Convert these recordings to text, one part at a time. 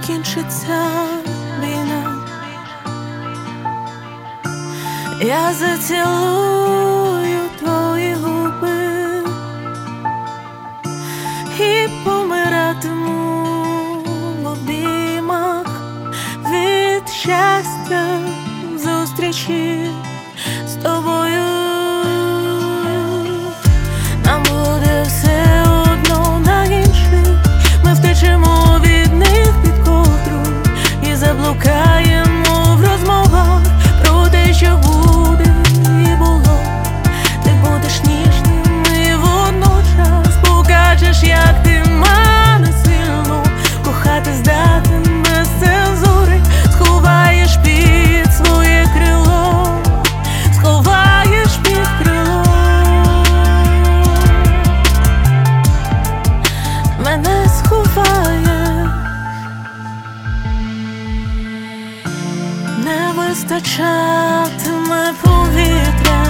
закінчиться війна, я зацілую твої губи і помиратиму в обіймах від щастя зустрічі з тобою. Нам буде все одно на інших, ми втечемо від них під ковдру і заблукаємо в розмовах про те, що буде і було. Ти будеш ніжним і водночас покажеш, як ти мене сильно кохати здатен без цензури. Сховаєш під своє крило, сховаєш під крило. Мене сховає, не вистачатиме повітря,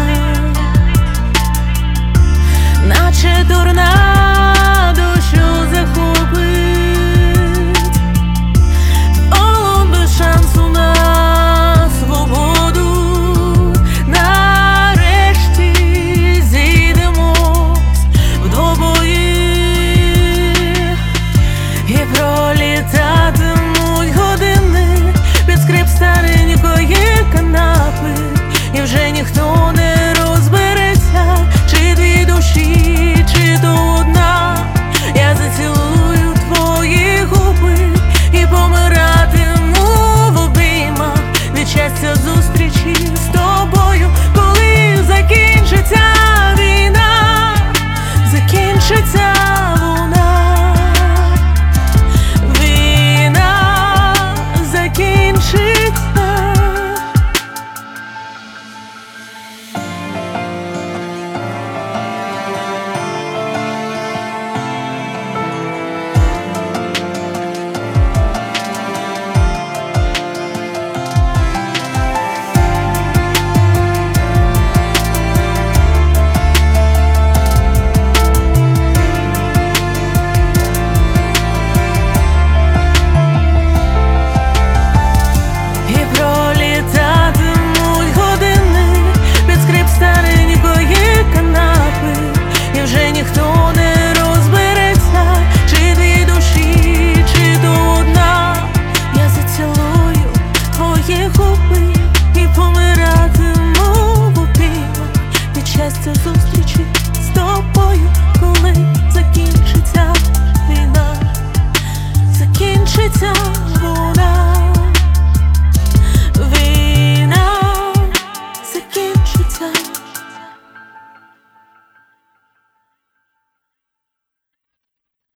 наче торнадо, що захопить, полон без шансу на свободу. Нарешті зійдемось в двобої і пролітатимуть години під скрип старенької канапи, і вже ніхто не розбереться, чи дві душі, чи то одна. Я зацілую твої губи і помиратиму в обіймах від щастя зустрічі з тобою. Коли закінчиться війна, закінчиться вона, війна закінчиться. І пролітатимуть години під скрип старенької канапи, і вже ніхто не розбереться, чи дві душі, чи то одна. Я зацілую твої губи і помиратиму в обіймах від щастя зустрічі з тобою. Коли закінчиться війна, закінчиться